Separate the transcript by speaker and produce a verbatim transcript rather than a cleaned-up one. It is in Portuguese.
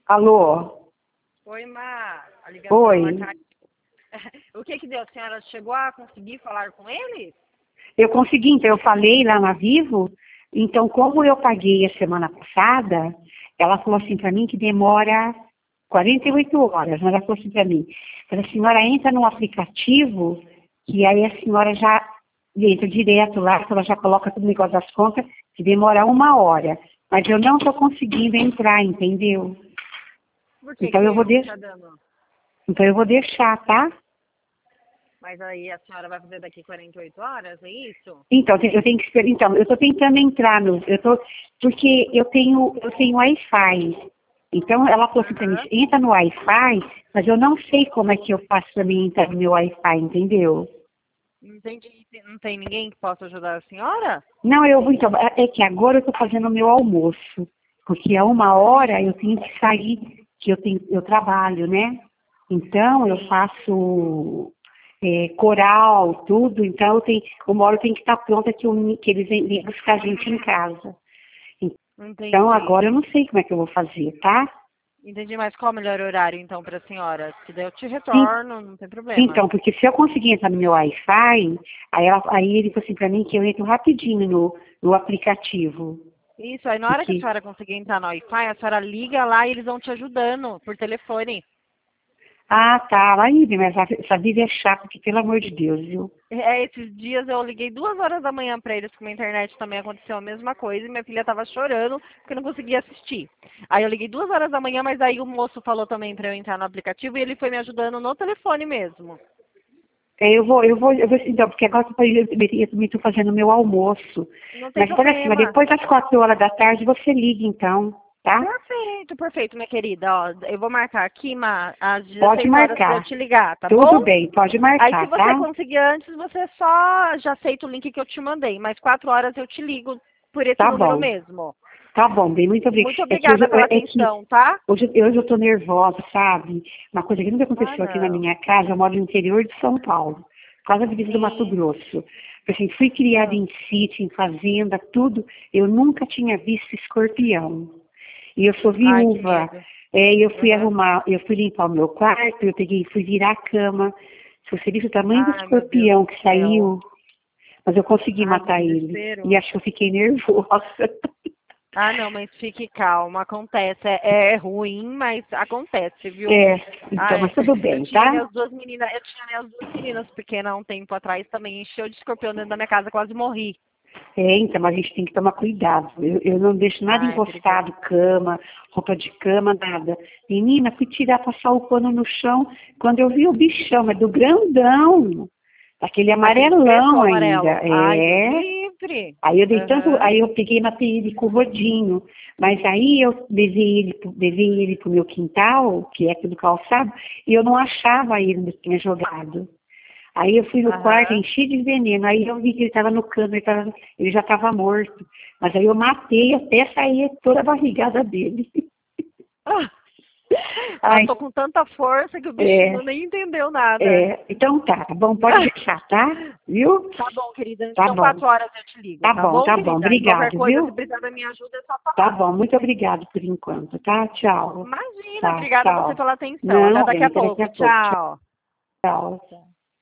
Speaker 1: Alô?
Speaker 2: Oi, Má. A ligação
Speaker 1: Oi.
Speaker 2: tá... O que que deu? A senhora chegou a conseguir falar com ele?
Speaker 1: Eu consegui, então eu falei lá na Vivo, então como eu paguei a semana passada, ela falou assim para mim que demora quarenta e oito horas, mas ela falou assim para mim, a senhora entra no aplicativo, que aí a senhora já entra direto lá, que ela já coloca tudo no negócio das contas, que demora uma hora. Mas eu não estou conseguindo entrar, entendeu?
Speaker 2: Por que
Speaker 1: Então
Speaker 2: que
Speaker 1: eu vou
Speaker 2: não
Speaker 1: deixar,
Speaker 2: tá dando?
Speaker 1: então eu vou deixar, tá?
Speaker 2: Mas aí a senhora vai fazer daqui quarenta e oito horas, é isso?
Speaker 1: Então, eu tenho que esperar. Então, eu estou tentando entrar no. Eu tô, porque eu tenho, eu tenho Wi-Fi. Então, ela falou assim para mim,
Speaker 2: Aham.
Speaker 1: entra no Wi-Fi, mas eu não sei como é que eu faço para mim entrar no meu Wi-Fi, entendeu?
Speaker 2: Não entendi. Não tem ninguém que possa ajudar a senhora?
Speaker 1: Não, eu vou, então, é é que agora eu estou fazendo o meu almoço, porque a uma hora eu tenho que sair, que eu tenho, eu trabalho, né? Então, eu
Speaker 2: Sim.
Speaker 1: faço é, coral, tudo, então eu tenho, uma hora eu tenho que estar pronta que, eu, que eles vêm buscar a gente em casa. Então,
Speaker 2: Entendi.
Speaker 1: agora eu não sei como é que eu vou fazer, tá?
Speaker 2: Entendi, mas qual o melhor horário então para a senhora? Se der eu te
Speaker 1: Sim.
Speaker 2: retorno, não tem problema.
Speaker 1: Então, porque se eu conseguir entrar no meu Wi-Fi, aí, ela, aí ele falou assim pra mim que eu entro rapidinho no, no aplicativo.
Speaker 2: Isso, aí na hora que a
Speaker 1: Porque,
Speaker 2: senhora conseguir entrar no Wi-Fi, a senhora liga lá e eles vão te ajudando por telefone.
Speaker 1: ah, tá, aí, mas essa essa vida é chata, que pelo amor de Deus, viu?
Speaker 2: É, esses dias eu liguei duas horas da manhã pra eles, com a internet também aconteceu a mesma coisa, e minha filha tava chorando porque não conseguia assistir. Aí eu liguei duas horas da manhã, mas aí o moço falou também pra eu entrar no aplicativo e ele foi me ajudando no telefone mesmo.
Speaker 1: É, eu vou, eu vou, eu vou, então, porque agora eu tô- eu também eu também estou fazendo o meu almoço.
Speaker 2: Não tem
Speaker 1: Mas olha assim, mas
Speaker 2: problema.
Speaker 1: depois das quatro horas da tarde você liga, então, tá?
Speaker 2: Perfeito, perfeito, minha querida. Ó, eu vou marcar aqui, Ma, às
Speaker 1: Pode
Speaker 2: dezesseis horas pra eu
Speaker 1: marcar.
Speaker 2: te ligar, tá
Speaker 1: Tudo
Speaker 2: bom?
Speaker 1: bem, pode
Speaker 2: Aí se
Speaker 1: marcar,
Speaker 2: você
Speaker 1: tá?
Speaker 2: conseguir antes, você só já aceita o link que eu te mandei. Mas quatro horas eu te ligo por esse
Speaker 1: Tá
Speaker 2: número
Speaker 1: bom.
Speaker 2: mesmo.
Speaker 1: Tá bom, bem, muito obrigada.
Speaker 2: Muito
Speaker 1: É que hoje,
Speaker 2: obrigada pela
Speaker 1: é que
Speaker 2: atenção, tá?
Speaker 1: hoje, hoje eu tô nervosa, sabe? Uma coisa que nunca
Speaker 2: Ah,
Speaker 1: aconteceu aqui na
Speaker 2: não.
Speaker 1: minha casa, eu moro no interior de São Paulo, quase a divisa do Mato
Speaker 2: Sim.
Speaker 1: Grosso. Assim, fui criada
Speaker 2: Ah.
Speaker 1: em sítio, em fazenda, tudo. Eu nunca tinha visto escorpião. E eu sou
Speaker 2: Ai, que
Speaker 1: viúva.
Speaker 2: medo.
Speaker 1: É, e eu fui
Speaker 2: Uhum.
Speaker 1: arrumar, eu fui limpar o meu quarto, eu peguei, fui virar a cama. Se você visse o tamanho do
Speaker 2: Ai, meu Deus
Speaker 1: escorpião
Speaker 2: do
Speaker 1: que
Speaker 2: céu.
Speaker 1: saiu, mas eu consegui
Speaker 2: Ai, que
Speaker 1: matar ele. E
Speaker 2: desespero.
Speaker 1: acho que eu fiquei nervosa.
Speaker 2: Ah, não, mas fique calma, acontece. É, é ruim, mas acontece, viu?
Speaker 1: É, então,
Speaker 2: Ai,
Speaker 1: mas tudo
Speaker 2: eu
Speaker 1: bem,
Speaker 2: tinha
Speaker 1: tá?
Speaker 2: minhas duas meninas, eu tinha minhas duas meninas pequenas há um tempo atrás também, encheu de escorpião dentro da minha casa, quase morri.
Speaker 1: É, então, mas a gente tem que tomar cuidado. Eu, eu não deixo nada
Speaker 2: Ai, perigoso.
Speaker 1: encostado, cama, roupa de cama, nada. Menina, fui tirar, passar o pano no chão, quando eu vi o bichão, mas do grandão, aquele
Speaker 2: Aquele preto ou
Speaker 1: amarelão ainda,
Speaker 2: amarelo? Ai, Deus me
Speaker 1: é.
Speaker 2: livre.
Speaker 1: Aí eu dei tanto,
Speaker 2: Aham.
Speaker 1: aí eu peguei na ele com o rodinho, mas aí eu levei ele, pro- levei ele pro meu quintal, que é aqui do calçado, e eu não achava ele onde eu tinha jogado. Aí eu fui no quarto,
Speaker 2: Aham.
Speaker 1: enchi de veneno. Aí eu vi que ele estava no cano, ele, tava- ele já estava morto. Mas aí eu matei até sair toda a barrigada dele.
Speaker 2: Ah,
Speaker 1: Ai,
Speaker 2: matou com tanta força que o
Speaker 1: é,
Speaker 2: bichinho nem entendeu nada.
Speaker 1: é, então tá, tá bom, pode deixar, tá? Viu?
Speaker 2: Tá bom, querida.
Speaker 1: Tá
Speaker 2: Então,
Speaker 1: bom,
Speaker 2: quatro horas eu te ligo,
Speaker 1: tá
Speaker 2: tá
Speaker 1: bom,
Speaker 2: bom,
Speaker 1: tá bom.
Speaker 2: querida? E qualquer
Speaker 1: Obrigado,
Speaker 2: coisa, se
Speaker 1: viu?
Speaker 2: precisar da minha ajuda, é só
Speaker 1: Tá
Speaker 2: falar.
Speaker 1: bom, muito obrigado por enquanto, tá? Tchau.
Speaker 2: Imagina,
Speaker 1: Tá,
Speaker 2: obrigada a você
Speaker 1: tchau.
Speaker 2: pela atenção. Até
Speaker 1: Não,
Speaker 2: daqui
Speaker 1: vem,
Speaker 2: a
Speaker 1: até daqui
Speaker 2: pouco.
Speaker 1: a pouco.
Speaker 2: Tchau.
Speaker 1: Tchau.
Speaker 2: Tchau.